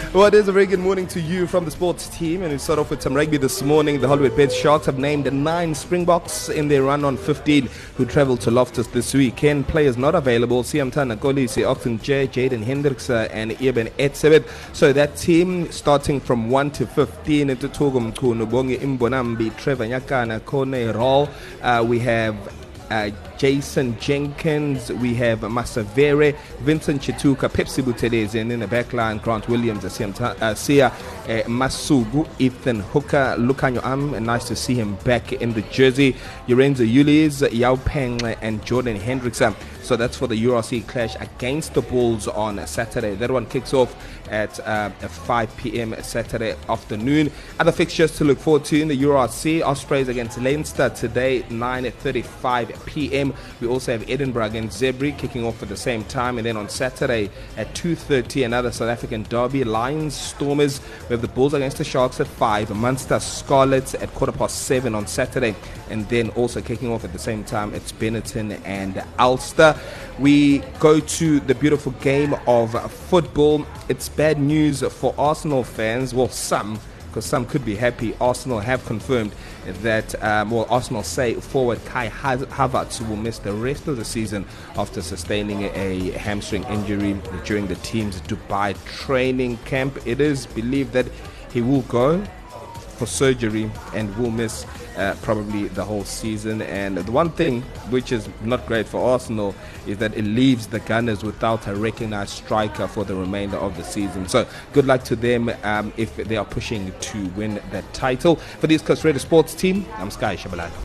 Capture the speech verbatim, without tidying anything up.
Well, it is a very good morning to you from the sports team, and we start off with some rugby this morning. The Hollywood Beds Sharks have named nine Springboks in their run on fifteen who travel to Loftus this weekend. Players not available: Siamtana Kolisi, Oxen J, Jaden Hendricks, and Eben Etzebeth. So that team starting from one to fifteen into Togum Kunubongi Imbonambi, Trevor Nyakana, Kone Rall. Uh, we have Uh, Jason Jenkins, we have Masavere, Vincent Chituka, Pepsi Butelezi, and in the backline, Grant Williams, uh, Sia uh, Masugu, Ethan Hooker, Lukanyo Am, and nice to see him back in the jersey. Lorenzo Yulis, Yao Peng, and Jordan Hendricks. So that's for the U R C clash against the Bulls on Saturday. That one kicks off at uh, five p.m. Saturday afternoon. Other fixtures to look forward to in the U R C: Ospreys against Leinster today, nine thirty-five p.m. We also have Edinburgh against Zebri kicking off at the same time, and then on Saturday at two thirty, another South African derby: Lions Stormers. We have the Bulls against the Sharks at five, Munster Scarlets at quarter past seven on Saturday, and then also kicking off at the same time, it's Benetton and Ulster. We go to the beautiful game of football. It's bad news for Arsenal fans. Well, some, because some could be happy. Arsenal have confirmed that, um, well, Arsenal say forward Kai Havertz will miss the rest of the season after sustaining a hamstring injury during the team's Dubai training camp. It is believed that he will go for surgery and will miss uh, probably the whole season. And the one thing which is not great for Arsenal is that it leaves the Gunners without a recognized striker for the remainder of the season. So good luck to them um, if they are pushing to win that title. For the East Coast Radio Sports team, I'm Sky Shabalala.